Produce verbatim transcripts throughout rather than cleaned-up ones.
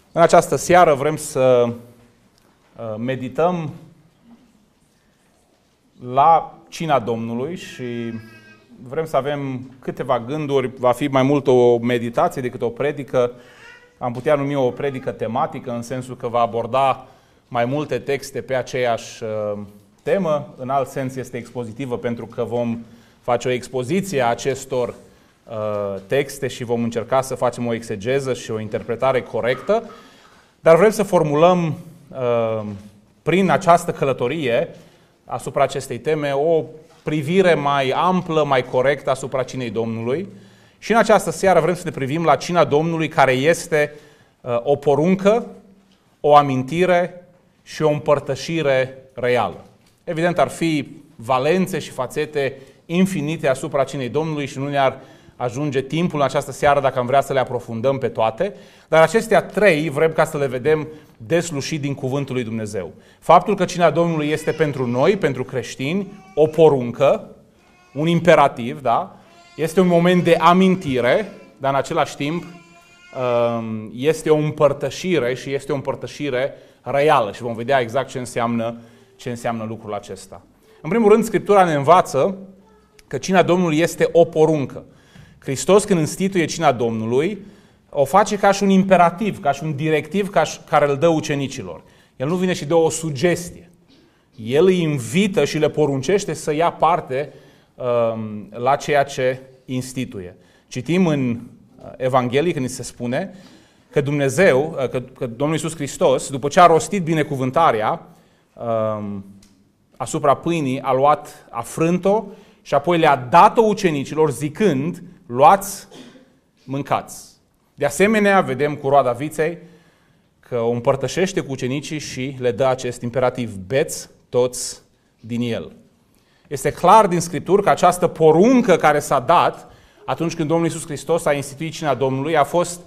În această seară vrem să medităm la cina Domnului și vrem să avem câteva gânduri. Va fi mai mult o meditație decât o predică. Am putea numi o predică tematică, în sensul că va aborda mai multe texte pe aceeași temă. În alt sens este expozitivă, pentru că vom face o expoziție a acestor texte și vom încerca să facem o exegeză și o interpretare corectă. Dar vrem să formulăm prin această călătorie asupra acestei teme o privire mai amplă, mai corectă asupra cinei Domnului. Și în această seară vrem să ne privim la cina Domnului, care este o poruncă, o amintire și o împărtășire reală. Evident, ar fi valențe și fațete infinite asupra cinei Domnului și nu ne-ar ajunge timpul în această seară dacă am vrea să le aprofundăm pe toate, dar acestea trei vrem ca să le vedem deslușit din Cuvântul lui Dumnezeu. Faptul că cina Domnului este pentru noi, pentru creștini, o poruncă, un imperativ, da? Este un moment de amintire, dar în același timp este o împărtășire și este o împărtășire reală și vom vedea exact ce înseamnă, ce înseamnă lucrul acesta. În primul rând, Scriptura ne învață că cina Domnului este o poruncă. Hristos, când instituie cina Domnului, o face ca și un imperativ, ca și un directiv ca și, care îl dă ucenicilor. El nu vine și dă o sugestie. El îi invită și le poruncește să ia parte um, la ceea ce instituie. Citim în Evanghelie când ni se spune că Dumnezeu, că, că Domnul Iisus Hristos, după ce a rostit binecuvântarea um, asupra pâinii, a luat, a frânt-o și apoi le-a dat-o ucenicilor zicând: luați, mâncați. De asemenea, vedem cu roada viței că o împărtășește cu ucenicii și le dă acest imperativ: beți toți din el. Este clar din Scripturi că această poruncă care s-a dat atunci când Domnul Iisus Hristos a instituit cina Domnului a fost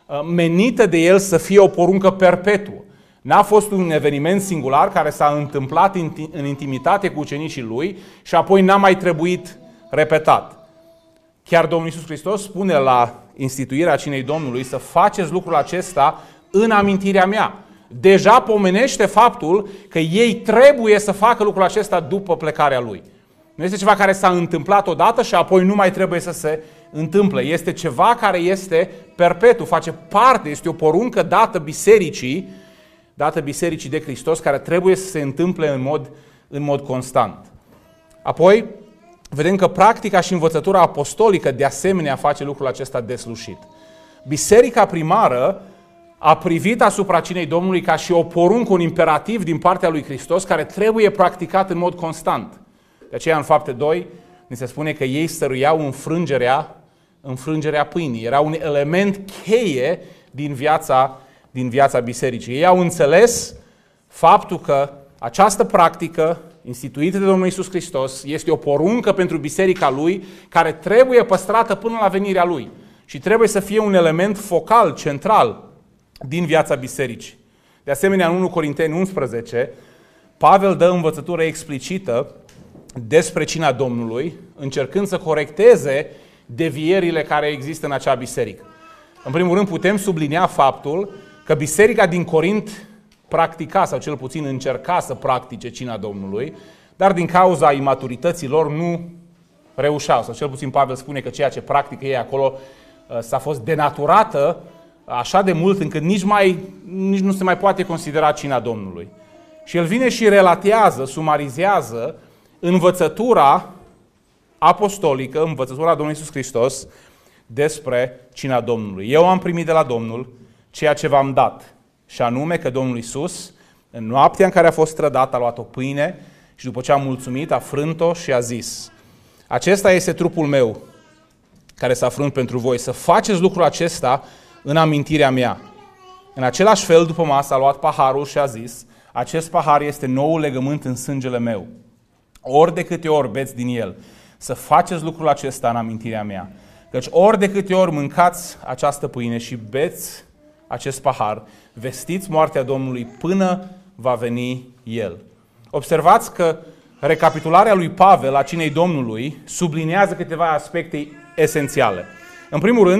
menită de El să fie o poruncă perpetuă. N-a fost un eveniment singular care s-a întâmplat în intimitate cu ucenicii Lui și apoi n-a mai trebuit repetat. Chiar Domnul Iisus Hristos spune la instituirea cinei Domnului să faceți lucrul acesta în amintirea mea. Deja pomenește faptul că ei trebuie să facă lucrul acesta după plecarea Lui. Nu este ceva care s-a întâmplat odată și apoi nu mai trebuie să se întâmple. Este ceva care este perpetu, face parte, este o poruncă dată bisericii, dată bisericii de Hristos, care trebuie să se întâmple în mod, în mod constant. Apoi, vedem că practica și învățătura apostolică de asemenea face lucrul acesta deslușit. Biserica primară a privit asupra cinei Domnului ca și o poruncă, un imperativ din partea lui Hristos care trebuie practicat în mod constant. De aceea în Fapte doi ni se spune că ei stăruiau înfrângerea, înfrângerea pâinii. Era un element cheie din viața, din viața bisericii. Ei au înțeles faptul că această practică instituită de Domnul Iisus Hristos este o poruncă pentru biserica Lui care trebuie păstrată până la venirea Lui și trebuie să fie un element focal, central din viața bisericii. De asemenea, în unu Corinteni unsprezece, Pavel dă învățătură explicită despre cina Domnului, încercând să corecteze devierile care există în acea biserică. În primul rând, putem sublinia faptul că biserica din Corint practica, sau cel puțin încerca să practice cina Domnului, dar din cauza imaturității lor nu reușeau. Sau cel puțin Pavel spune că ceea ce practică ei acolo s-a fost denaturată așa de mult încât nici, mai, nici nu se mai poate considera cina Domnului. Și el vine și relatează, sumarizează învățătura apostolică, învățătura Domnului Iisus Hristos despre cina Domnului. Eu am primit de la Domnul ceea ce v-am dat, și anume că Domnul Iisus, în noaptea în care a fost trădat, a luat o pâine și după ce a mulțumit, a frânt-o și a zis: acesta este trupul meu care s-a frânt pentru voi, să faceți lucrul acesta în amintirea mea. În același fel, după masă, a luat paharul și a zis: acest pahar este noul legământ în sângele meu. Ori de câte ori beți din el, să faceți lucrul acesta în amintirea mea. Căci ori de câte ori mâncați această pâine și beți acest pahar, vestiți moartea Domnului până va veni El. Observați că recapitularea lui Pavel a cinei Domnului subliniază câteva aspecte esențiale. În primul rând,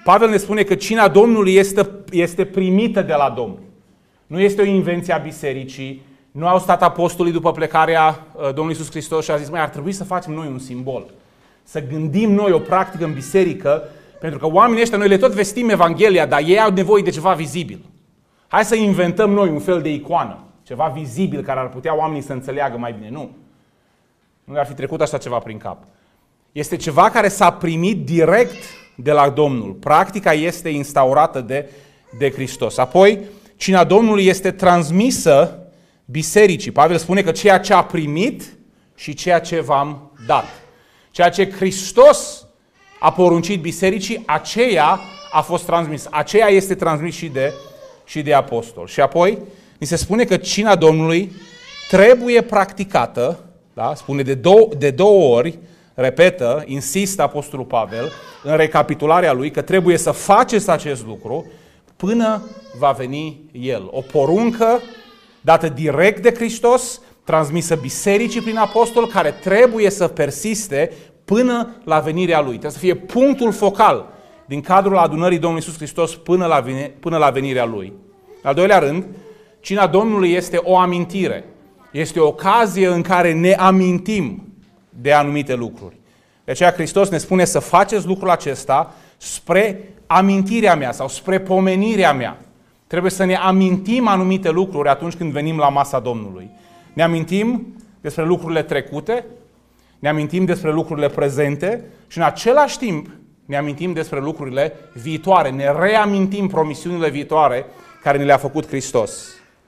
Pavel ne spune că cina Domnului este, este primită de la Domnul. Nu este o invenție a bisericii. Nu au stat apostolii după plecarea Domnului Iisus Hristos și a zis, mai ar trebui să facem noi un simbol. Să gândim noi o practică în biserică, pentru că oamenii ăștia, noi le tot vestim Evanghelia, dar ei au nevoie de ceva vizibil. Hai să inventăm noi un fel de icoană, ceva vizibil care ar putea oamenii să înțeleagă mai bine. Nu. Nu ar fi trecut așa ceva prin cap. Este ceva care s-a primit direct de la Domnul. Practica este instaurată de, de Hristos. Apoi, cina Domnului este transmisă bisericii. Pavel spune că ceea ce a primit și ceea ce v-am dat. Ceea ce Hristos a poruncit bisericii, aceea a fost transmis. Aceea este transmis și de, și de apostol. Și apoi, ni se spune că cina Domnului trebuie practicată, da? Spune de două, de două ori, repetă, insistă apostolul Pavel, în recapitularea lui, că trebuie să faceți acest lucru până va veni El. O poruncă dată direct de Hristos, transmisă bisericii prin apostol, care trebuie să persiste până la venirea Lui. Trebuie să fie punctul focal din cadrul adunării Domnului Iisus Hristos până la, vine, până la venirea Lui. Al doilea rând, cina Domnului este o amintire. Este o ocazie în care ne amintim de anumite lucruri. De aceea Hristos ne spune să faceți lucrul acesta spre amintirea mea sau spre pomenirea mea. Trebuie să ne amintim anumite lucruri atunci când venim la masa Domnului. Ne amintim despre lucrurile trecute, ne amintim despre lucrurile prezente și în același timp ne amintim despre lucrurile viitoare. Ne reamintim promisiunile viitoare care ne le-a făcut Hristos.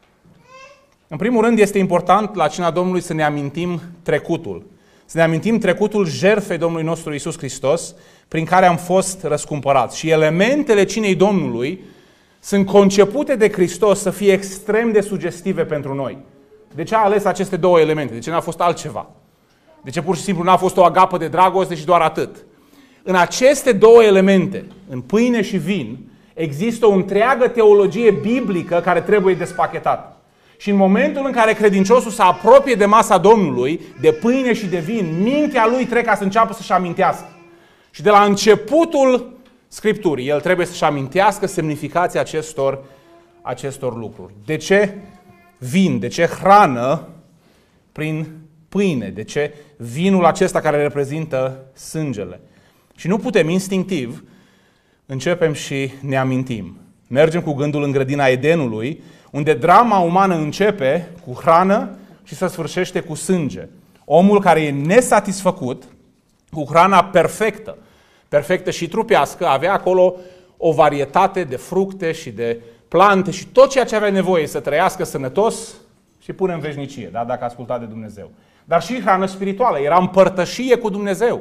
În primul rând este important la cina Domnului să ne amintim trecutul. Să ne amintim trecutul jertfei Domnului nostru Iisus Hristos, prin care am fost răscumpărați. Și elementele cinei Domnului sunt concepute de Hristos să fie extrem de sugestive pentru noi. De ce a ales aceste două elemente? De ce n-a fost altceva? De ce pur și simplu n-a fost o agapă de dragoste și doar atât? În aceste două elemente, în pâine și vin, există o întreagă teologie biblică care trebuie despachetată. Și în momentul în care credinciosul se apropie de masa Domnului, de pâine și de vin, mintea lui trebuie ca să înceapă să-și amintească. Și de la începutul Scripturii, el trebuie să-și amintească semnificația acestor, acestor lucruri. De ce vin? De ce hrană prin pâine? De ce vinul acesta care reprezintă sângele? Și nu putem instinctiv, începem și ne amintim. Mergem cu gândul în grădina Edenului, unde drama umană începe cu hrană și se sfârșește cu sânge. Omul care e nesatisfăcut cu hrana perfectă, perfectă și trupească, avea acolo o varietate de fructe și de plante și tot ceea ce avea nevoie să trăiască sănătos și până în veșnicie, da? Dacă asculta de Dumnezeu. Dar și hrană spirituală, era împărtășie cu Dumnezeu.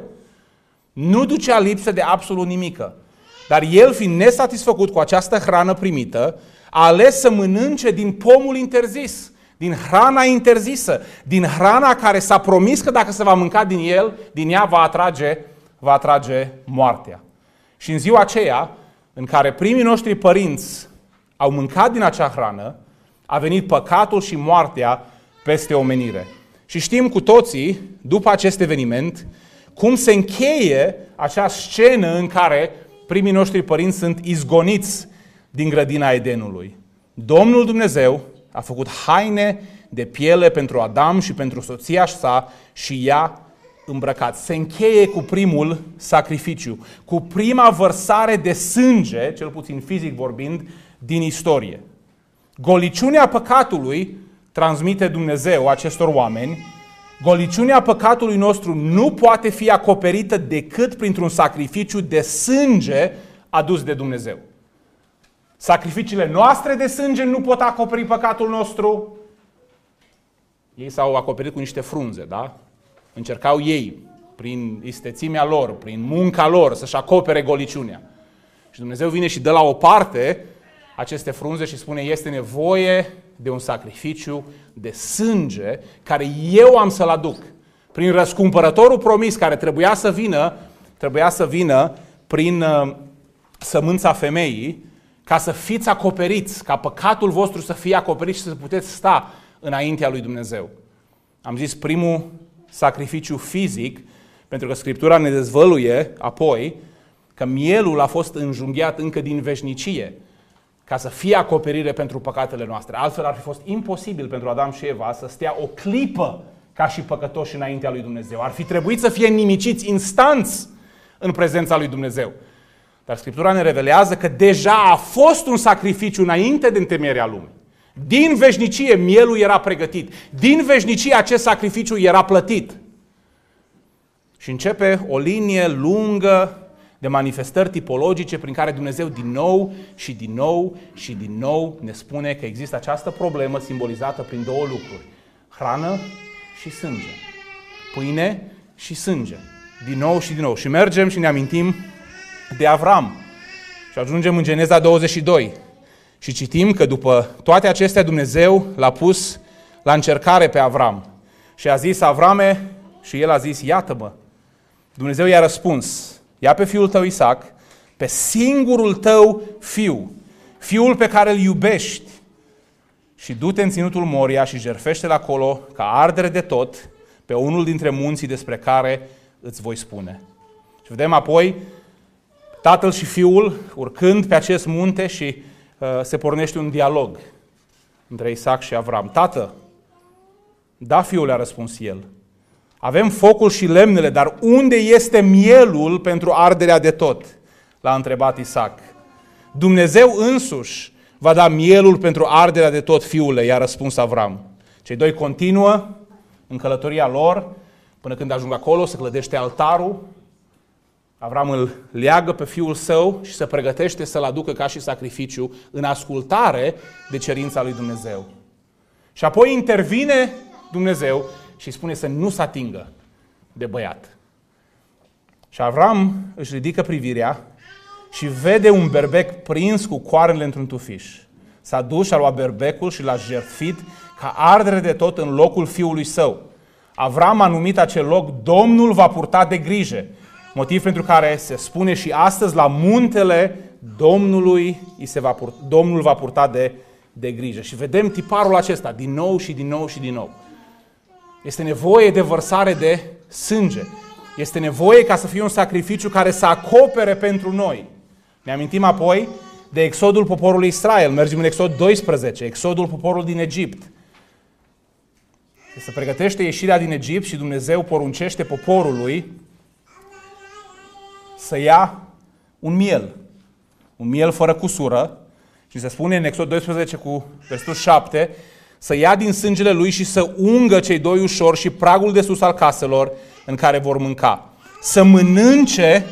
Nu ducea lipsă de absolut nimică. Dar el, fiind nesatisfăcut cu această hrană primită, a ales să mănânce din pomul interzis, din hrana interzisă, din hrana care s-a promis că dacă se va mânca din el, din ea va atrage, va atrage moartea. Și în ziua aceea, în care primii noștri părinți au mâncat din acea hrană, a venit păcatul și moartea peste omenire. Și știm cu toții, după acest eveniment, cum se încheie acea scenă în care primii noștri părinți sunt izgoniți din grădina Edenului. Domnul Dumnezeu a făcut haine de piele pentru Adam și pentru soția sa și i-a îmbrăcat. Se încheie cu primul sacrificiu, cu prima vărsare de sânge, cel puțin fizic vorbind, din istorie. Goliciunea păcatului transmite Dumnezeu acestor oameni. Goliciunea păcatului nostru nu poate fi acoperită decât printr-un sacrificiu de sânge adus de Dumnezeu. Sacrificiile noastre de sânge nu pot acoperi păcatul nostru. Ei s-au acoperit cu niște frunze, da? Încercau ei, prin istețimea lor, prin munca lor, să-și acopere goliciunea. Și Dumnezeu vine și dă la o parte aceste frunze și spune, este nevoie de un sacrificiu de sânge care eu am să-l aduc. Prin răscumpărătorul promis care trebuia să vină, trebuia să vină prin uh, sămânța femeii, ca să fiți acoperiți, ca păcatul vostru să fie acoperit și să puteți sta înaintea lui Dumnezeu. Am zis primul sacrificiu fizic, pentru că Scriptura ne dezvăluie apoi că mielul a fost înjunghiat încă din veșnicie ca să fie acoperire pentru păcatele noastre. Altfel ar fi fost imposibil pentru Adam și Eva să stea o clipă ca și păcătoși înaintea lui Dumnezeu. Ar fi trebuit să fie nimiciți instanți în prezența lui Dumnezeu. Dar Scriptura ne revelează că deja a fost un sacrificiu înainte de întemeierea lumii. Din veșnicie mielul era pregătit. Din veșnicie acest sacrificiu era plătit. Și începe o linie lungă de manifestări tipologice prin care Dumnezeu din nou și din nou și din nou ne spune că există această problemă simbolizată prin două lucruri. Hrană și sânge. Pâine și sânge. Din nou și din nou. Și mergem și ne amintim de Avram. Și ajungem în Geneza douăzeci și doi. Și citim că după toate acestea Dumnezeu l-a pus la încercare pe Avram. Și a zis: Avrame, și el a zis: iată-mă. Dumnezeu i-a răspuns: ia pe fiul tău Isaac, pe singurul tău fiu, fiul pe care îl iubești, și du-te în ținutul Moria și jertfește-l acolo ca ardere de tot pe unul dintre munții despre care îți voi spune. Și vedem apoi tatăl și fiul urcând pe acest munte și uh, se pornește un dialog între Isaac și Avram. Tată, da, fiule, a răspuns el. Avem focul și lemnele, dar unde este mielul pentru arderea de tot? L-a întrebat Isaac. Dumnezeu însuși va da mielul pentru arderea de tot, fiule, i-a răspuns Avram. Cei doi continuă în călătoria lor, până când ajung acolo, se clădește altarul. Avram îl leagă pe fiul său și se pregătește să-l aducă ca și sacrificiu în ascultare de cerința lui Dumnezeu. Și apoi intervine Dumnezeu și spune să nu se atingă de băiat. Și Avram își ridică privirea și vede un berbec prins cu coarnele într-un tufiș. S-a dus și a luat berbecul și l-a jertfit ca ardere de tot în locul fiului său. Avram a numit acel loc Domnul va purta de grijă, motiv pentru care se spune și astăzi la muntele Domnului îi se va purta, Domnul va purta de, de grijă. Și vedem tiparul acesta din nou și din nou și din nou. Este nevoie de vărsare de sânge. Este nevoie ca să fie un sacrificiu care să acopere pentru noi. Ne amintim apoi de exodul poporului Israel. Mergem în Exod doisprezece, exodul poporului din Egipt. Se pregătește ieșirea din Egipt și Dumnezeu poruncește poporului să ia un miel. Un miel fără cusură. Și se spune în Exod doisprezece cu versetul șapte, să ia din sângele lui și să ungă cei doi ușor și pragul de sus al caselor în care vor mânca. Să mănânce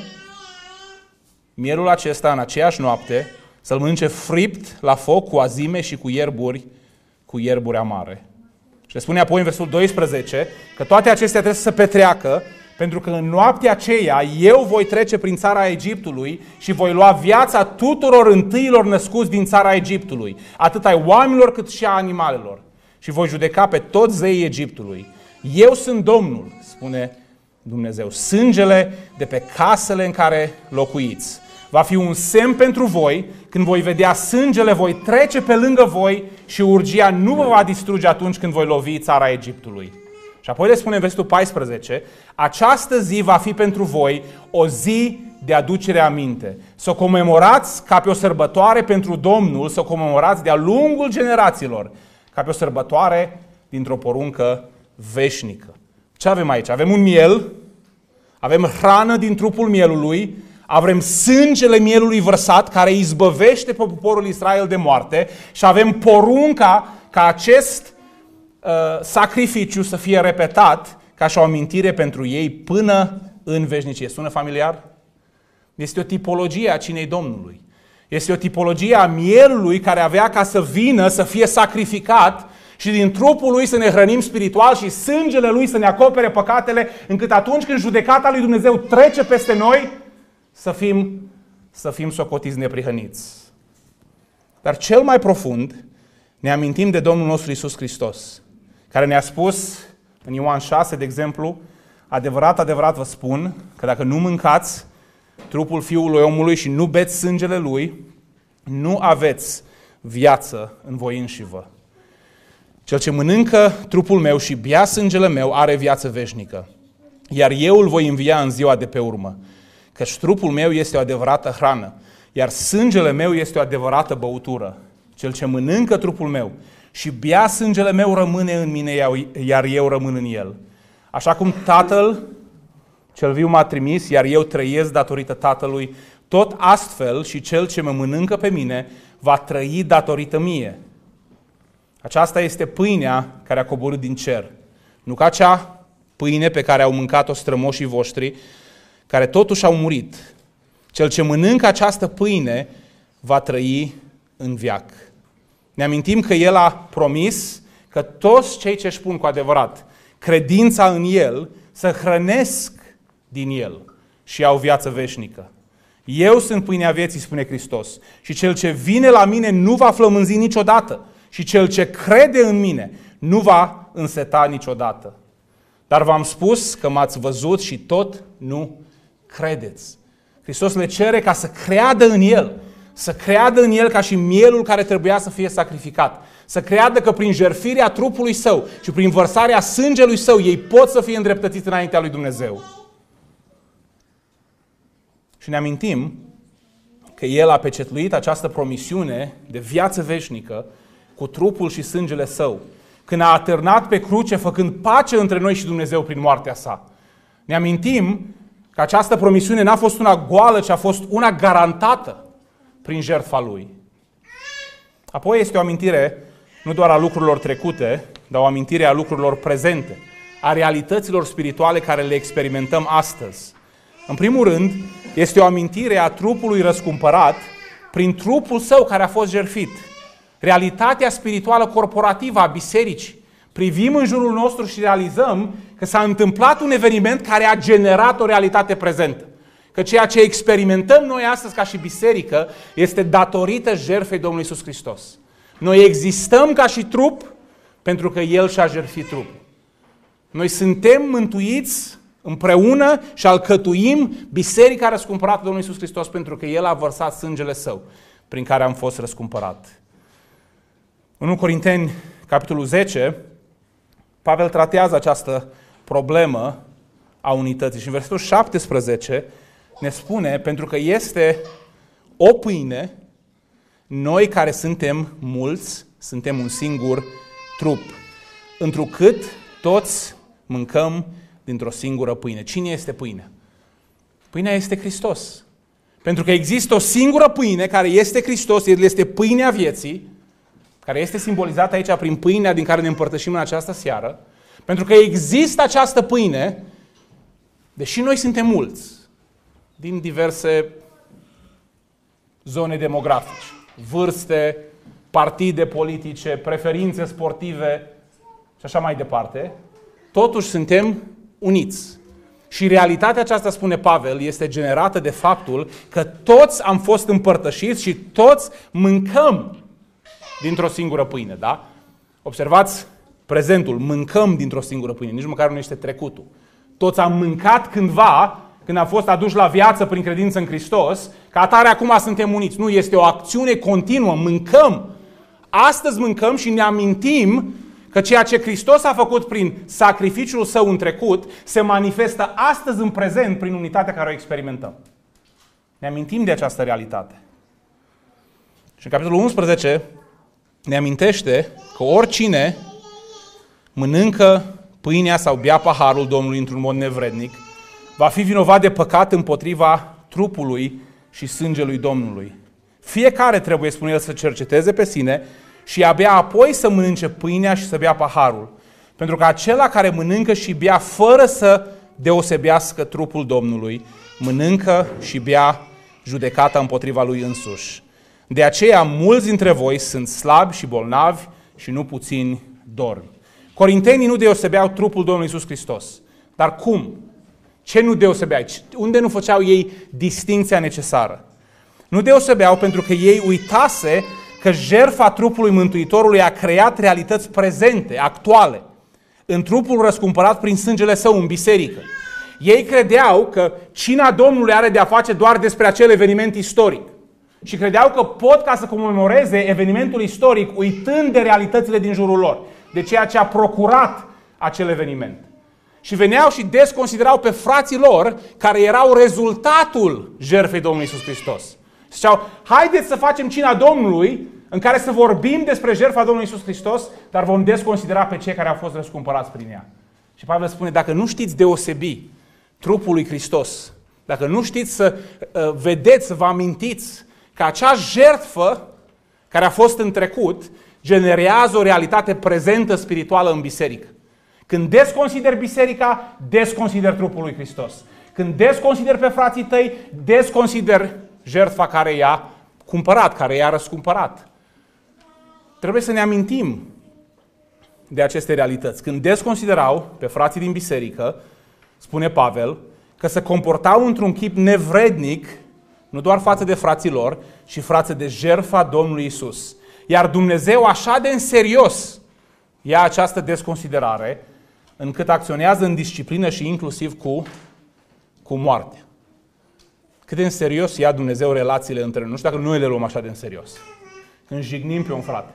mielul acesta în aceeași noapte, să-l mănânce fript la foc cu azime și cu ierburi, cu ierburi amare. Și le spune apoi în versetul doisprezece că toate acestea trebuie să se petreacă, pentru că în noaptea aceea eu voi trece prin țara Egiptului și voi lua viața tuturor întâiilor născuți din țara Egiptului, atât ai oamenilor cât și a animalelor. Și voi judeca pe toți zeii Egiptului. Eu sunt Domnul, spune Dumnezeu. Sângele de pe casele în care locuiți va fi un semn pentru voi. Când voi vedea sângele, voi trece pe lângă voi și urgia nu vă va distruge atunci când voi lovi țara Egiptului. Și apoi le spune în versetul paisprezece, această zi va fi pentru voi o zi de aducere aminte. Să o comemorați ca pe o sărbătoare pentru Domnul, să o comemorați de-a lungul generațiilor, ca pe o sărbătoare dintr-o poruncă veșnică. Ce avem aici? Avem un miel, avem hrană din trupul mielului, avem sângele mielului vărsat care izbăvește pe poporul Israel de moarte și avem porunca ca acest uh, sacrificiu să fie repetat ca și o amintire pentru ei până în veșnicie. Sună familiar? Este o tipologie a cinei Domnului. Este o tipologie a mielului care avea ca să vină, să fie sacrificat și din trupul lui să ne hrănim spiritual și sângele lui să ne acopere păcatele, încât atunci când judecata lui Dumnezeu trece peste noi, să fim, să fim socotiți neprihăniți. Dar cel mai profund, ne amintim de Domnul nostru Iisus Hristos, care ne-a spus în Ioan șase, de exemplu, adevărat, adevărat vă spun că dacă nu mâncați trupul Fiului omului și nu beți sângele lui, nu aveți viață în voi înșivă. Cel ce mănâncă trupul meu și bea sângele meu are viață veșnică, iar eu îl voi învia în ziua de pe urmă. căci trupul meu este o adevărată hrană, iar sângele meu este o adevărată băutură. Cel ce mănâncă trupul meu și bea sângele meu rămâne în mine, iar eu rămân în el. Așa cum Tatăl cel viu m-a trimis, iar eu trăiesc datorită Tatălui, tot astfel și cel ce mă mănâncă pe mine va trăi datorită mie. Aceasta este pâinea care a coborât din cer. Nu ca cea pâine pe care au mâncat-o strămoșii voștri, care totuși au murit. Cel ce mănâncă această pâine va trăi în veac. Ne amintim că El a promis că toți cei ce își pun cu adevărat credința în El să hrănesc din El și au viață veșnică. Eu sunt pâinea vieții, spune Hristos, și cel ce vine la mine nu va flămânzi niciodată și cel ce crede în mine nu va înseta niciodată. Dar v-am spus că m-ați văzut și tot nu credeți. Hristos le cere ca să creadă în El, să creadă în El ca și mielul care trebuia să fie sacrificat, să creadă că prin jertfirea trupului Său și prin vărsarea sângelui Său ei pot să fie îndreptățiți înaintea lui Dumnezeu. Și ne amintim că El a pecetluit această promisiune de viață veșnică cu trupul și sângele Său, când a atârnat pe cruce făcând pace între noi și Dumnezeu prin moartea Sa. Ne amintim că această promisiune n-a fost una goală, ci a fost una garantată prin jertfa Lui. Apoi este o amintire nu doar a lucrurilor trecute, dar o amintire a lucrurilor prezente, a realităților spirituale care le experimentăm astăzi. În primul rând, este o amintire a trupului răscumpărat prin trupul Său care a fost jertfit. Realitatea spirituală corporativă a bisericii. Privim în jurul nostru și realizăm că s-a întâmplat un eveniment care a generat o realitate prezentă. Că ceea ce experimentăm noi astăzi ca și biserică este datorită jertfei Domnului Iisus Hristos. Noi existăm ca și trup pentru că El și-a jertfit trupul. Noi suntem mântuiți împreună și alcătuim biserica răscumpărată de Domnul Iisus Hristos pentru că El a vărsat sângele Său prin care am fost răscumpărat. În unu Corinteni, capitolul zece, Pavel tratează această problemă a unității și în versetul șaptesprezece ne spune, pentru că este o pâine, noi care suntem mulți, suntem un singur trup, întrucât toți mâncăm dintr-o singură pâine. Cine este pâinea? Pâinea este Hristos. Pentru că există o singură pâine care este Hristos, El este pâinea vieții, care este simbolizată aici prin pâinea din care ne împărtășim în această seară. Pentru că există această pâine, deși noi suntem mulți, din diverse zone demografice, vârste, partide politice, preferințe sportive și așa mai departe, totuși suntem uniți. Și realitatea aceasta, spune Pavel, este generată de faptul că toți am fost împărtășiți și toți mâncăm dintr-o singură pâine, da? Observați prezentul, mâncăm dintr-o singură pâine, nici măcar nu este trecutul. Toți am mâncat cândva, când am fost aduși la viață prin credință în Hristos, ca atare acum suntem uniți. Nu, este o acțiune continuă, mâncăm. Astăzi mâncăm și ne amintim că ceea ce Hristos a făcut prin sacrificiul Său în trecut se manifestă astăzi în prezent prin unitatea care o experimentăm. Ne amintim de această realitate. Și în capitolul unsprezece ne amintește că oricine mănâncă pâinea sau bea paharul Domnului într-un mod nevrednic, va fi vinovat de păcat împotriva trupului și sângelui Domnului. Fiecare trebuie, spune el, să cerceteze pe sine și abia apoi să mănânce pâinea și să bea paharul. Pentru că acela care mănâncă și bea fără să deosebească trupul Domnului, mănâncă și bea judecata împotriva lui însuși. De aceea mulți dintre voi sunt slabi și bolnavi și nu puțini dormi. Corintenii nu deosebeau trupul Domnului Iisus Hristos. Dar cum? Ce nu deosebeau? Unde nu făceau ei distinția necesară? Nu deosebeau pentru că ei uitase că jertfa trupului Mântuitorului a creat realități prezente, actuale, în trupul răscumpărat prin sângele Său în biserică. Ei credeau că cina Domnului are de-a face doar despre acel eveniment istoric. Și credeau că pot ca să comemoreze evenimentul istoric uitând de realitățile din jurul lor, de ceea ce a procurat acel eveniment. și veneau și desconsiderau pe frații lor care erau rezultatul jertfei Domnului Iisus Hristos. Ziceau, haideți să facem cina Domnului în care să vorbim despre jertfa Domnului Iisus Hristos, dar vom desconsidera pe cei care au fost răscumpărați prin ea. Și Pavel spune, dacă nu știți deosebi trupul lui Hristos, dacă nu știți să uh, vedeți, să vă amintiți că acea jertfă care a fost în trecut generează o realitate prezentă spirituală în biserică. Când desconsideri biserica, desconsideri trupul lui Hristos. Când desconsideri pe frații tăi, desconsideri jertfa care i-a cumpărat, care i-a răscumpărat. Trebuie să ne amintim de aceste realități. Când desconsiderau pe frații din biserică, spune Pavel, că se comportau într-un chip nevrednic, nu doar față de frații lor, ci față de jertfa Domnului Iisus. Iar Dumnezeu așa de în serios ia această desconsiderare, încât acționează în disciplină și inclusiv cu, cu moartea. Cât de în serios ia Dumnezeu relațiile între noi. Nu știu dacă noi le luăm așa de în serios. Când jignim pe un frate.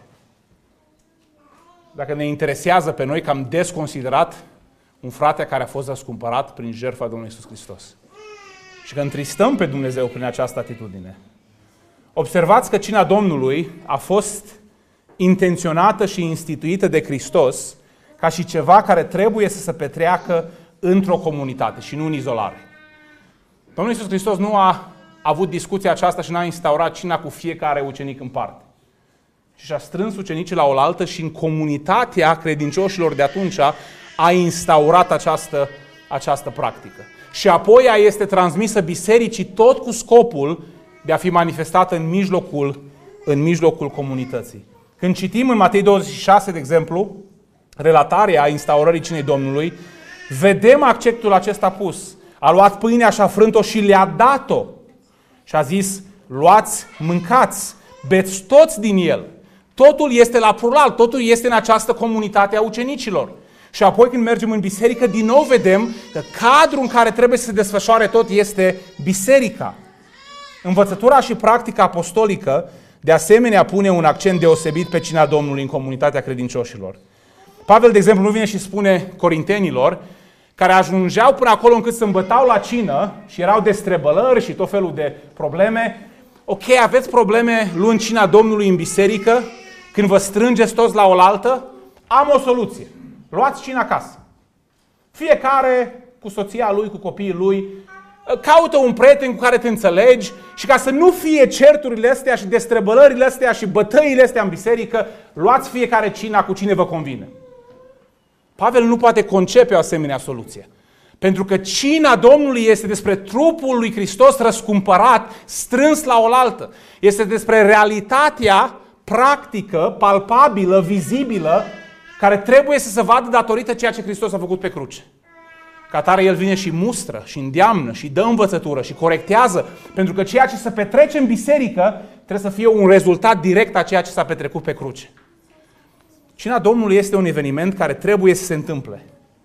Dacă ne interesează pe noi că am desconsiderat un frate care a fost răscumpărat prin jertfa Domnului Iisus Hristos. Și că întristăm pe Dumnezeu prin această atitudine. Observați că cina Domnului a fost intenționată și instituită de Hristos ca și ceva care trebuie să se petreacă într-o comunitate și nu în izolare. Domnul Iisus Hristos nu a avut discuția aceasta și n-a instaurat cina cu fiecare ucenic în parte. Și și-a strâns ucenicii la oaltă și în comunitatea credincioșilor de atunci a instaurat această, această practică. Și apoi ea este transmisă bisericii tot cu scopul de a fi manifestată în mijlocul, în mijlocul comunității. Când citim în Matei douăzeci și șase, de exemplu, relatarea instaurării cinei Domnului, vedem accentul acesta pus. A luat pâinea și a frânt-o și le-a dat-o. Și a zis, luați, mâncați, beți toți din el. Totul este la plural, totul este în această comunitate a ucenicilor. Și apoi când mergem în biserică, din nou vedem că cadrul în care trebuie să se desfășoare tot este biserica. Învățătura și practica apostolică, de asemenea, pune un accent deosebit pe cina Domnului în comunitatea credincioșilor. Pavel, de exemplu, nu vine și spune corintenilor, care ajungeau până acolo încât se îmbătau la cină și erau destrebălări și tot felul de probleme. Ok, aveți probleme luând cina Domnului în biserică, când vă strângeți toți la oaltă? Am o soluție. Luați cina acasă. Fiecare cu soția lui, cu copiii lui, caută un prieten cu care te înțelegi și ca să nu fie certurile astea și destrebălările astea și bătăile astea în biserică, luați fiecare cina cu cine vă convine. Pavel nu poate concepe o asemenea soluție. Pentru că cina Domnului este despre trupul lui Hristos răscumpărat, strâns la oaltă. Este despre realitatea practică, palpabilă, vizibilă, care trebuie să se vadă datorită ceea ce Hristos a făcut pe cruce. Ca atare El vine și mustră, și îndeamnă, și dă învățătură, și corectează, pentru că ceea ce se petrece în biserică trebuie să fie un rezultat direct a ceea ce s-a petrecut pe cruce. Cina Domnului este un eveniment care trebuie să se întâmple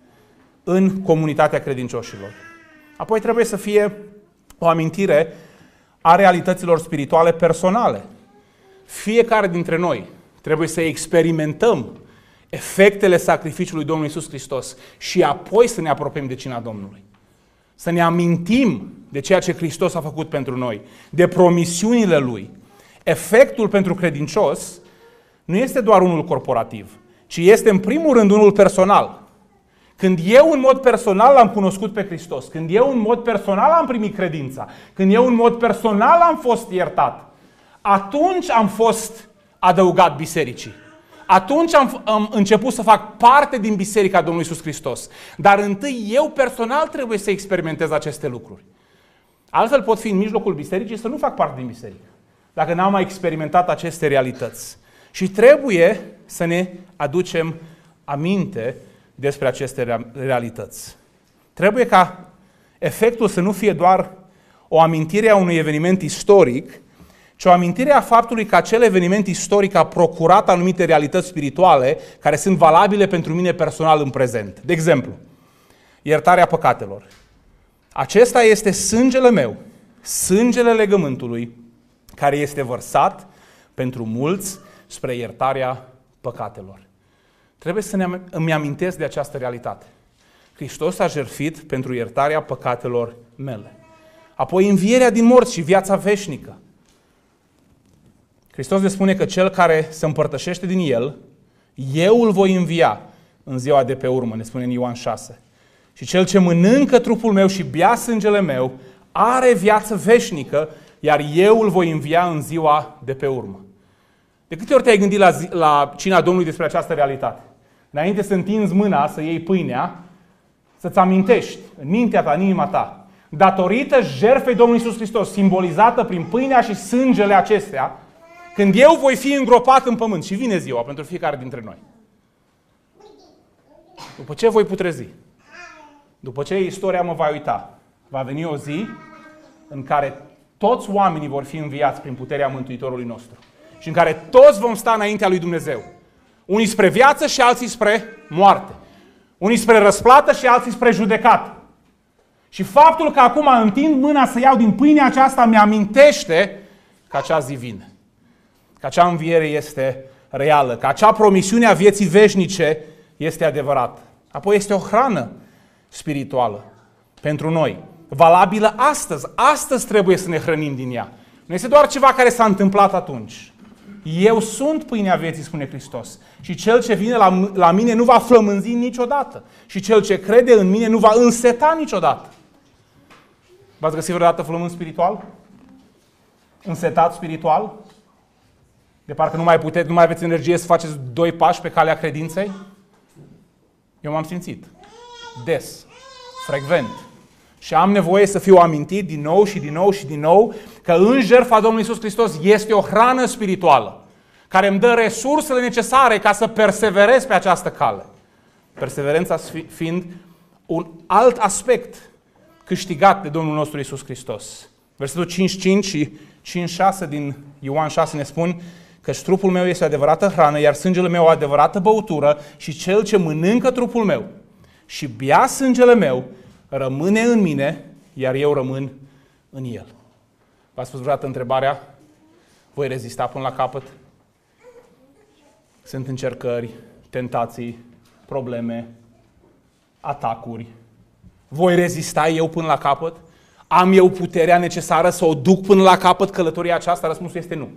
în comunitatea credincioșilor. Apoi trebuie să fie o amintire a realităților spirituale personale. Fiecare dintre noi trebuie să experimentăm efectele sacrificiului Domnului Iisus Hristos și apoi să ne apropiem de cina Domnului. Să ne amintim de ceea ce Hristos a făcut pentru noi, de promisiunile Lui. Efectul pentru credincios nu este doar unul corporativ, ci este în primul rând unul personal. Când eu în mod personal l-am cunoscut pe Hristos, când eu în mod personal am primit credința, când eu în mod personal am fost iertat, atunci am fost adăugat bisericii. Atunci am, am început să fac parte din Biserica Domnului Iisus Hristos. Dar întâi eu personal trebuie să experimentez aceste lucruri. Altfel pot fi în mijlocul bisericii să nu fac parte din biserică, dacă n-am mai experimentat aceste realități. Și trebuie să ne aducem aminte despre aceste realități. Trebuie ca efectul să nu fie doar o amintire a unui eveniment istoric, ci o amintire a faptului că acel eveniment istoric a procurat anumite realități spirituale care sunt valabile pentru mine personal în prezent. De exemplu, iertarea păcatelor. Acesta este sângele meu, sângele legământului, care este vărsat pentru mulți spre iertarea păcatelor. Trebuie să ne, îmi amintesc de această realitate. Hristos a jertfit pentru iertarea păcatelor mele. Apoi învierea din morți și viața veșnică. Hristos ne spune că cel care se împărtășește din El, eu îl voi învia în ziua de pe urmă, ne spune în Ioan șase. Și cel ce mănâncă trupul meu și bea sângele meu are viață veșnică, iar eu îl voi învia în ziua de pe urmă. De câte ori te-ai gândit la, zi, la cina Domnului despre această realitate? Înainte să întinzi mâna, să iei pâinea, să-ți amintești în mintea ta, în inima ta, datorită jertfei Domnului Iisus Hristos, simbolizată prin pâinea și sângele acestea, când eu voi fi îngropat în pământ, și vine ziua pentru fiecare dintre noi. După ce voi putrezi, după ce istoria mă va uita, va veni o zi în care toți oamenii vor fi înviați prin puterea Mântuitorului nostru și în care toți vom sta înaintea lui Dumnezeu. Unii spre viață și alții spre moarte. Unii spre răsplată și alții spre judecată. Și faptul că acum întind mâna să iau din pâinea aceasta mi-amintește că acea zi vine. Că acea înviere este reală. Că acea promisiune a vieții veșnice este adevărată. Apoi este o hrană spirituală pentru noi. Valabilă astăzi. Astăzi trebuie să ne hrănim din ea. Nu este doar ceva care s-a întâmplat atunci. Eu sunt pâinea vieții, spune Hristos. Și cel ce vine la, la mine nu va flămânzi niciodată. Și cel ce crede în mine nu va înseta niciodată. V-ați găsit vreodată flămând spiritual? Însetat spiritual? De parcă nu mai puteți, nu mai aveți energie să faceți doi pași pe calea credinței? Eu m-am simțit. Des. Frecvent. Și am nevoie să fiu amintit din nou și din nou și din nou că în jertfa Domnului Iisus Hristos este o hrană spirituală care îmi dă resursele necesare ca să perseverez pe această cale. Perseverența fiind un alt aspect câștigat de Domnul nostru Iisus Hristos. Versetul cinci cinci și cinci șase din Ioan șase ne spun că trupul meu este o adevărată hrană, iar sângele meu o adevărată băutură și cel ce mănâncă trupul meu și bea sângele meu rămâne în mine, iar eu rămân în el. V-ați spus vreodată întrebarea? Voi rezista până la capăt? Sunt încercări, tentații, probleme, atacuri. Voi rezista eu până la capăt? Am eu puterea necesară să o duc până la capăt călătoria aceasta? Răspunsul este nu.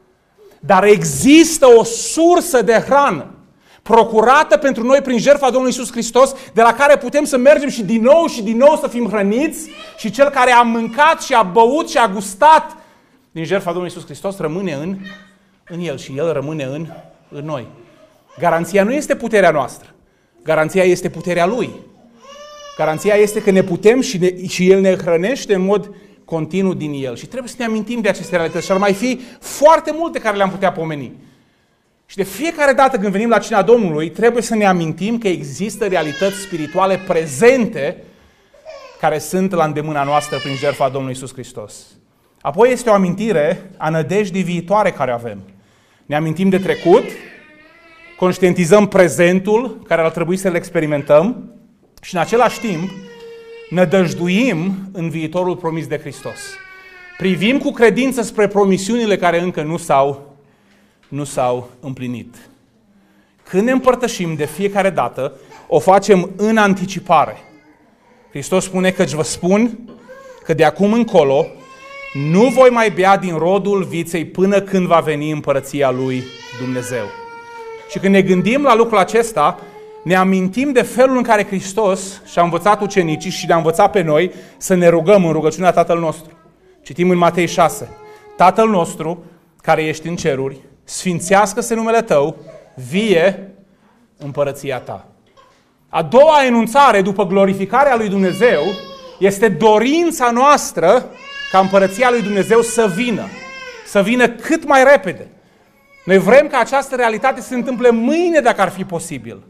Dar există o sursă de hrană procurată pentru noi prin jertfa Domnului Iisus Hristos, de la care putem să mergem și din nou și din nou să fim hrăniți, și cel care a mâncat și a băut și a gustat din jertfa Domnului Iisus Hristos rămâne în, în El și El rămâne în, în noi. Garanția nu este puterea noastră. Garanția este puterea Lui. Garanția este că ne putem și, ne, și El ne hrănește în mod continuu din El. Și trebuie să ne amintim de aceste realități. Și ar mai fi foarte multe care le-am putea pomeni. Și de fiecare dată când venim la cina Domnului, trebuie să ne amintim că există realități spirituale prezente care sunt la îndemâna noastră prin jertfa Domnului Iisus Hristos. Apoi este o amintire a nădejdii viitoare care avem. Ne amintim de trecut, conștientizăm prezentul care ar trebui să-l experimentăm și în același timp nădăjduim în viitorul promis de Hristos. Privim cu credință spre promisiunile care încă nu s-au nu s-au împlinit. Când ne împărtășim de fiecare dată, o facem în anticipare. Hristos spune că vă spun că de acum încolo nu voi mai bea din rodul viței până când va veni împărăția lui Dumnezeu. Și când ne gândim la lucrul acesta, ne amintim de felul în care Hristos și-a învățat ucenicii și ne-a învățat pe noi să ne rugăm în rugăciunea Tatăl nostru. Citim în Matei șase. Tatăl nostru, care ești în ceruri, sfințească-se numele Tău, vie împărăția Ta. A doua enunțare după glorificarea lui Dumnezeu este dorința noastră ca împărăția lui Dumnezeu să vină. Să vină cât mai repede. Noi vrem ca această realitate să se întâmple mâine dacă ar fi posibil.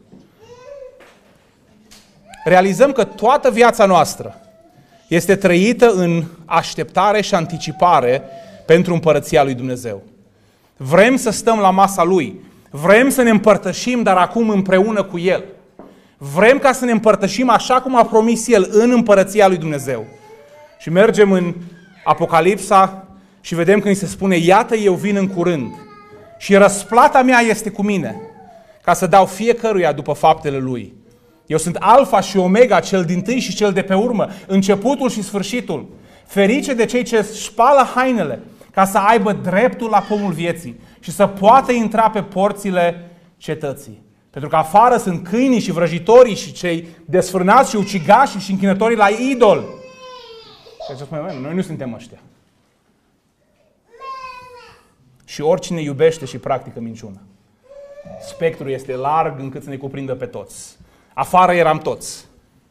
Realizăm că toată viața noastră este trăită în așteptare și anticipare pentru împărăția lui Dumnezeu. Vrem să stăm la masa Lui. Vrem să ne împărtășim, dar acum împreună cu El. Vrem ca să ne împărtășim așa cum a promis El în împărăția lui Dumnezeu. Și mergem în Apocalipsa și vedem că ni se spune: iată, eu vin în curând și răsplata mea este cu mine, ca să dau fiecăruia după faptele lui. Eu sunt Alfa și Omega, cel dintâi și cel de pe urmă, începutul și sfârșitul. Ferice de cei ce spală hainele, ca să aibă dreptul la pomul vieții și să poată intra pe porțile cetății. Pentru că afară sunt câinii și vrăjitorii și cei desfrânați și ucigașii și închinătorii la idol. Și ce spune, noi nu suntem ăștia. Și oricine iubește și practică minciună. Spectrul este larg încât să ne cuprindă pe toți. Afară eram toți.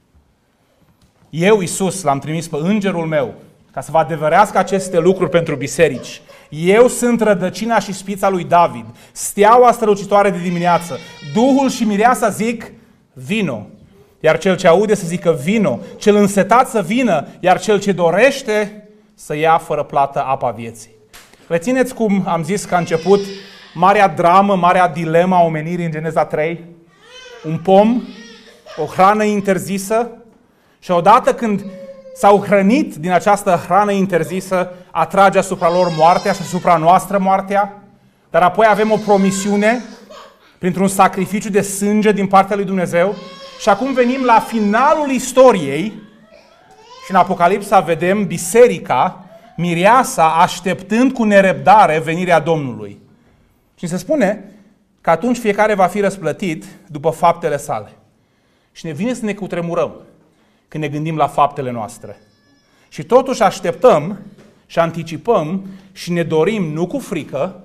Eu, Iisus, l-am trimis pe îngerul meu ca să vă adeverească aceste lucruri pentru biserici. Eu sunt rădăcina și spița lui David, steaua strălucitoare de dimineață. Duhul și mireasa zic, vino. Iar cel ce aude să zică vino, cel însetat să vină, iar cel ce dorește să ia fără plată apa vieții. Rețineți cum am zis că a început marea dramă, marea dilemă a omenirii în Geneza trei? Un pom, o hrană interzisă și odată când s-au hrănit din această hrană interzisă, atrage asupra lor moartea și asupra noastră moartea, dar apoi avem o promisiune printr-un sacrificiu de sânge din partea lui Dumnezeu și acum venim la finalul istoriei și în Apocalipsa vedem biserica, mireasa, așteptând cu nerăbdare venirea Domnului. Și se spune că atunci fiecare va fi răsplătit după faptele sale. Și ne vine să ne cutremurăm când ne gândim la faptele noastre. Și totuși așteptăm și anticipăm și ne dorim nu cu frică,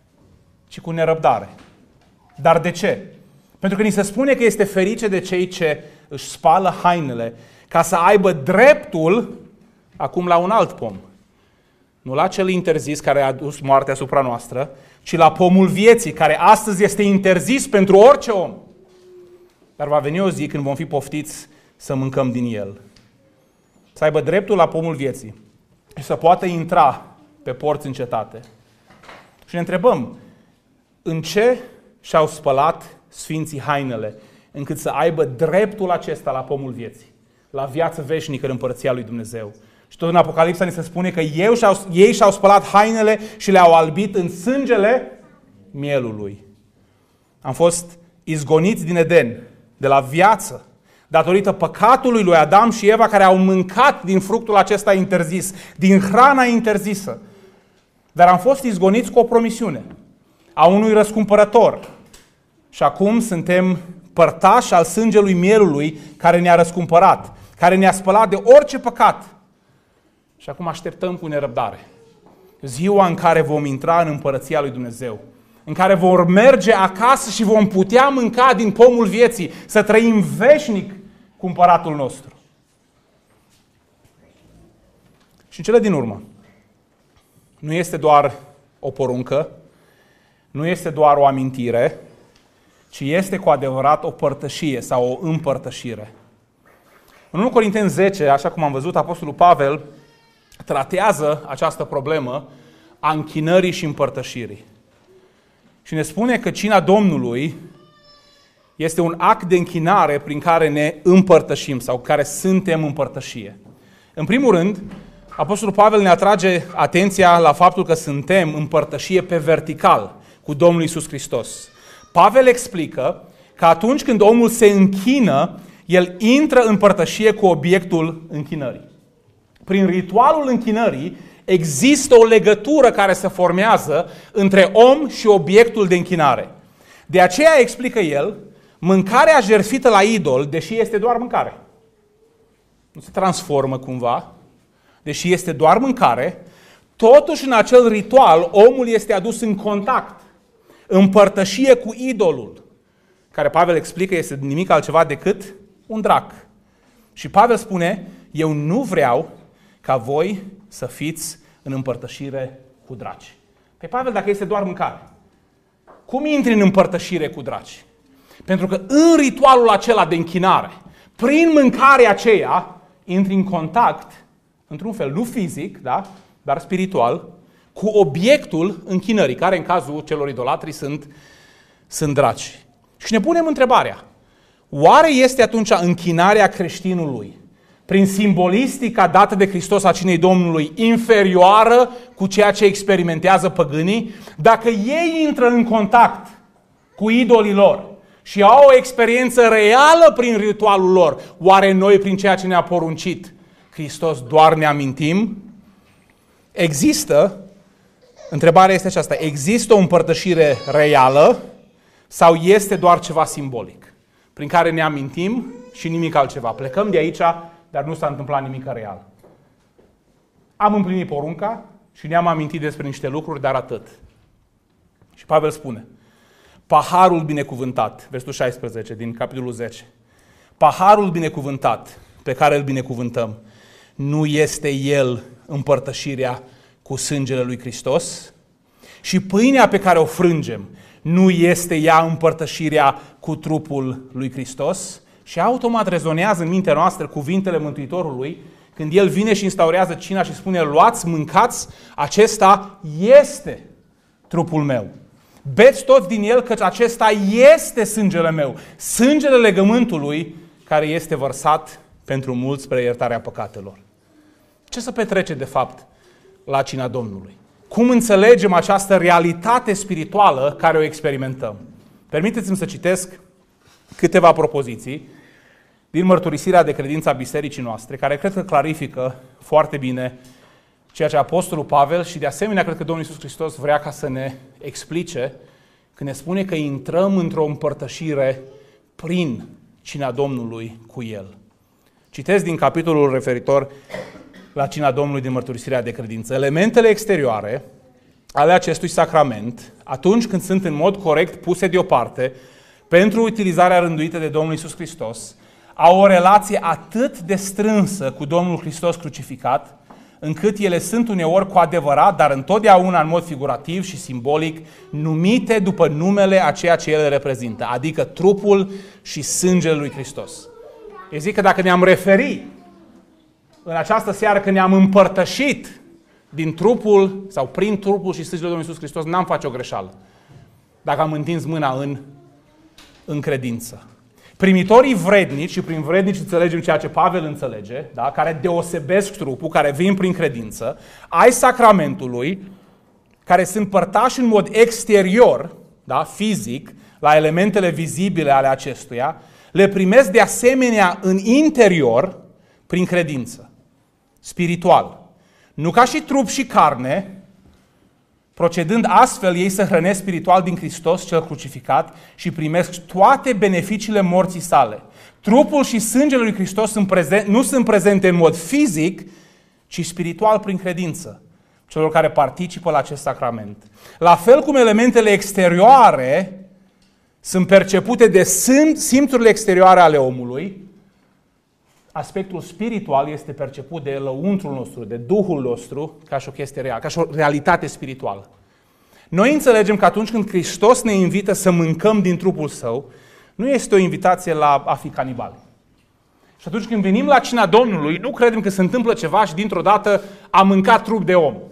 ci cu nerăbdare. Dar de ce? Pentru că ni se spune că este ferice de cei ce își spală hainele ca să aibă dreptul acum la un alt pom. Nu la cel interzis care a adus moartea asupra noastră, ci la pomul vieții, care astăzi este interzis pentru orice om. Dar va veni o zi când vom fi poftiți să mâncăm din el. Să aibă dreptul la pomul vieții și să poată intra pe porți în cetate. Și ne întrebăm, în ce și-au spălat sfinții hainele, încât să aibă dreptul acesta la pomul vieții, la viață veșnică în împărăția lui Dumnezeu. Și tot în Apocalipsa ni se spune că ei și-au, ei și-au spălat hainele și le-au albit în sângele mielului. Am fost izgoniți din Eden, de la viață, datorită păcatului lui Adam și Eva, care au mâncat din fructul acesta interzis, din hrana interzisă. Dar am fost izgoniți cu o promisiune a unui răscumpărător. Și acum suntem părtași al sângelui mielului care ne-a răscumpărat, care ne-a spălat de orice păcat. Și acum așteptăm cu nerăbdare ziua în care vom intra în împărăția lui Dumnezeu, în care vom merge acasă și vom putea mânca din pomul vieții, să trăim veșnic cu împăratul nostru. Și în cele din urmă, nu este doar o poruncă, nu este doar o amintire, ci este cu adevărat o părtășie sau o împărtășire. În unu Corinteni zece, așa cum am văzut, Apostolul Pavel tratează această problemă a închinării și împărtășirii. Și ne spune că cina Domnului este un act de închinare prin care ne împărtășim sau care suntem împărtășie. În primul rând, Apostolul Pavel ne atrage atenția la faptul că suntem împărtășie pe vertical cu Domnul Iisus Hristos. Pavel explică că atunci când omul se închină, el intră în părtășie cu obiectul închinării. Prin ritualul închinării există o legătură care se formează între om și obiectul de închinare. De aceea explică el, mâncarea jertfită la idol, deși este doar mâncare, nu se transformă cumva, deși este doar mâncare, totuși în acel ritual omul este adus în contact, în părtășie cu idolul, care Pavel explică este nimic altceva decât un drac. Și Pavel spune, eu nu vreau ca voi să fiți în împărtășire cu draci. Pe Pavel, dacă este doar mâncare, cum intri în împărtășire cu draci? Pentru că în ritualul acela de închinare, prin mâncarea aceea, intri în contact, într-un fel, nu fizic, da, dar spiritual, cu obiectul închinării, care în cazul celor idolatri sunt, sunt draci. Și ne punem întrebarea, oare este atunci închinarea creștinului, prin simbolistica dată de Hristos a cinei Domnului, inferioară cu ceea ce experimentează păgânii, dacă ei intră în contact cu idolii lor și au o experiență reală prin ritualul lor, oare noi prin ceea ce ne-a poruncit Hristos doar ne amintim? Există, întrebarea este aceasta, există o împărtășire reală sau este doar ceva simbolic, prin care ne amintim și nimic altceva? Plecăm de aici, dar nu s-a întâmplat nimic real. Am împlinit porunca și ne-am amintit despre niște lucruri, dar atât. Și Pavel spune, paharul binecuvântat, versetul șaisprezece din capitolul zece, paharul binecuvântat pe care îl binecuvântăm, nu este el împărtășirea cu sângele lui Hristos? Și pâinea pe care o frângem, nu este ea împărtășirea cu trupul lui Hristos? Și automat rezonează în mintea noastră cuvintele Mântuitorului când El vine și instaurează cina și spune, luați, mâncați, acesta este trupul meu. Beți toți din el, căci acesta este sângele meu, sângele legământului care este vărsat pentru mulți spre iertarea păcatelor. Ce se petrece de fapt la cina Domnului? Cum înțelegem această realitate spirituală care o experimentăm? Permiteți-mi să citesc câteva propoziții din mărturisirea de credință a bisericii noastre, care cred că clarifică foarte bine ceea ce Apostolul Pavel și de asemenea cred că Domnul Iisus Hristos vrea ca să ne explice când ne spune că intrăm într-o împărtășire prin cina Domnului cu El. Citesc din capitolul referitor la cina Domnului din mărturisirea de credință. Elementele exterioare ale acestui sacrament, atunci când sunt în mod corect puse deoparte pentru utilizarea rânduită de Domnul Iisus Hristos, au o relație atât de strânsă cu Domnul Hristos crucificat, încât ele sunt uneori cu adevărat, dar întotdeauna în mod figurativ și simbolic, numite după numele a ceea ce ele reprezintă, adică trupul și sângele lui Hristos. Eu zic că dacă ne-am referit în această seară că ne-am împărtășit din trupul sau prin trupul și sângele Domnului Iisus Hristos, n-am face o greșeală. Dacă am întins mâna în, în credință. Primitorii vrednici, și prin vrednici înțelegem ceea ce Pavel înțelege, da? Care deosebesc trupul, care vin prin credință, ai sacramentului, care sunt părtași în mod exterior, da? Fizic, la elementele vizibile ale acestuia, le primesc de asemenea în interior, prin credință, spiritual. Nu ca și trup și carne, procedând astfel, ei se hrănesc spiritual din Hristos cel crucificat și primesc toate beneficiile morții sale. Trupul și sângele lui Hristos sunt prezent, nu sunt prezente în mod fizic, ci spiritual prin credință, celor care participă la acest sacrament. La fel cum elementele exterioare sunt percepute de simțurile exterioare ale omului, aspectul spiritual este perceput de lăuntrul nostru, de Duhul nostru, ca și o chestie reală, ca și o realitate spirituală. Noi înțelegem că atunci când Hristos ne invită să mâncăm din trupul Său, nu este o invitație la a fi canibali. Și atunci când venim la cina Domnului, nu credem că se întâmplă ceva și dintr-o dată am mâncat trup de om.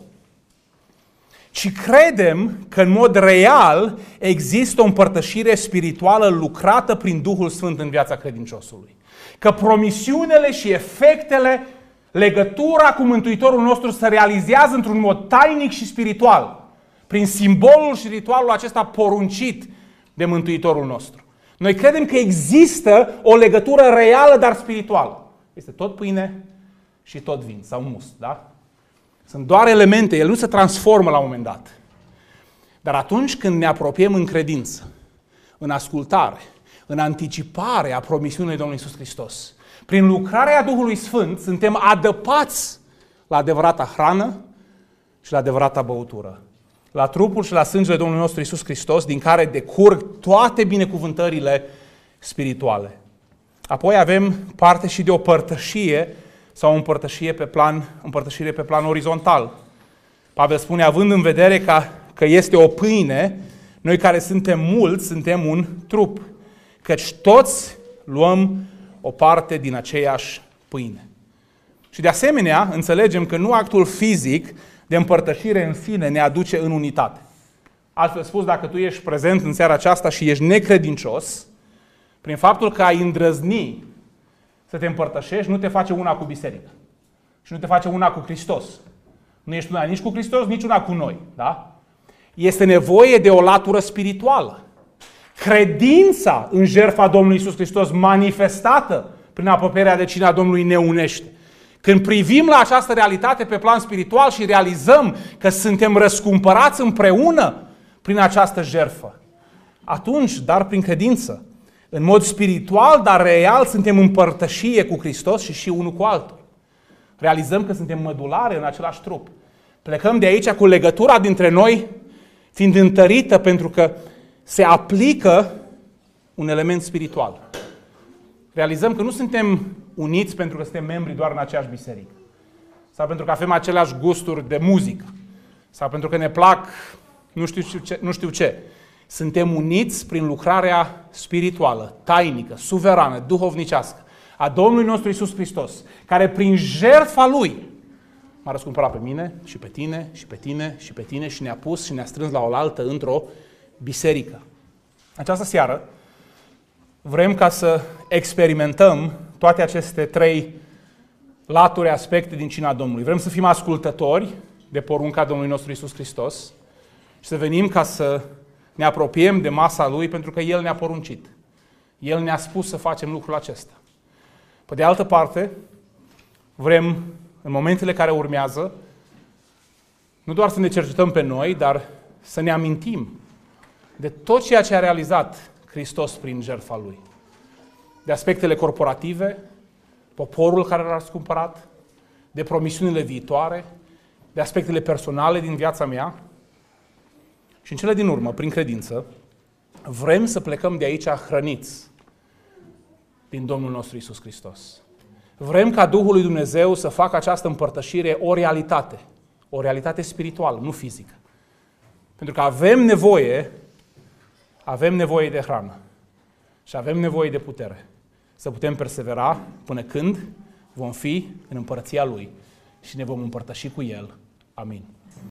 Ci credem că în mod real există o împărtășire spirituală lucrată prin Duhul Sfânt în viața credinciosului. Că promisiunile și efectele, legătura cu Mântuitorul nostru se realizează într-un mod tainic și spiritual, prin simbolul și ritualul acesta poruncit de Mântuitorul nostru. Noi credem că există o legătură reală, dar spirituală. Este tot pâine și tot vin sau must, da? Sunt doar elemente, el nu se transformă la un moment dat. Dar atunci când ne apropiem în credință, în ascultare, în anticipare a promisiunii Domnului Iisus Hristos, prin lucrarea Duhului Sfânt, suntem adăpați la adevărata hrană și la adevărata băutură. La trupul și la sângele Domnului nostru Iisus Hristos, din care decurg toate binecuvântările spirituale. Apoi avem parte și de o părtășie sau o împărtășie pe plan, împărtășire pe plan orizontal. Pavel spune, având în vedere că, că este o pâine, noi care suntem mulți, suntem un trup. Căci toți luăm o parte din aceeași pâine. Și de asemenea, înțelegem că nu actul fizic de împărtășire în sine ne aduce în unitate. Altfel spus, dacă tu ești prezent în seara aceasta și ești necredincios, prin faptul că ai îndrăzni să te împărtășești, nu te face una cu biserica. Și nu te face una cu Hristos. Nu ești una nici cu Hristos, nici una cu noi. Da? Este nevoie de o latură spirituală. Credința în jertfa Domnului Iisus Hristos manifestată prin apropierea de cina Domnului ne unește. Când privim la această realitate pe plan spiritual și realizăm că suntem răscumpărați împreună prin această jertfă, atunci, dar prin credință, în mod spiritual, dar real, suntem în părtășie cu Hristos și și unul cu altul. Realizăm că suntem mădulare în același trup. Plecăm de aici cu legătura dintre noi fiind întărită pentru că se aplică un element spiritual. Realizăm că nu suntem uniți pentru că suntem membri doar în aceeași biserică. Sau pentru că avem aceleași gusturi de muzică. Sau pentru că ne plac nu știu ce. Nu știu ce. Suntem uniți prin lucrarea spirituală, tainică, suverană, duhovnicească a Domnului nostru Iisus Hristos, care prin jertfa Lui m-a răscumpărat pe mine și pe tine și pe tine și pe tine și ne-a pus și ne-a strâns la oaltă într-o biserică. Această seară vrem ca să experimentăm toate aceste trei laturi, aspecte din cina Domnului. Vrem să fim ascultători de porunca Domnului nostru Iisus Hristos și să venim ca să ne apropiem de masa Lui pentru că El ne-a poruncit. El ne-a spus să facem lucrul acesta. Pe de altă parte, vrem în momentele care urmează nu doar să ne cercetăm pe noi, dar să ne amintim de tot ceea ce a realizat Hristos prin jertfa Lui. De aspectele corporative, poporul care l-a răscumpărat, de promisiunile viitoare, de aspectele personale din viața mea. Și în cele din urmă, prin credință, vrem să plecăm de aici hrăniți din Domnul nostru Iisus Hristos. Vrem ca Duhul lui Dumnezeu să facă această împărtășire o realitate, o realitate spirituală, nu fizică. Pentru că avem nevoie, avem nevoie de hrană și avem nevoie de putere să putem persevera până când vom fi în împărăția Lui și ne vom împărtăși cu El. Amin.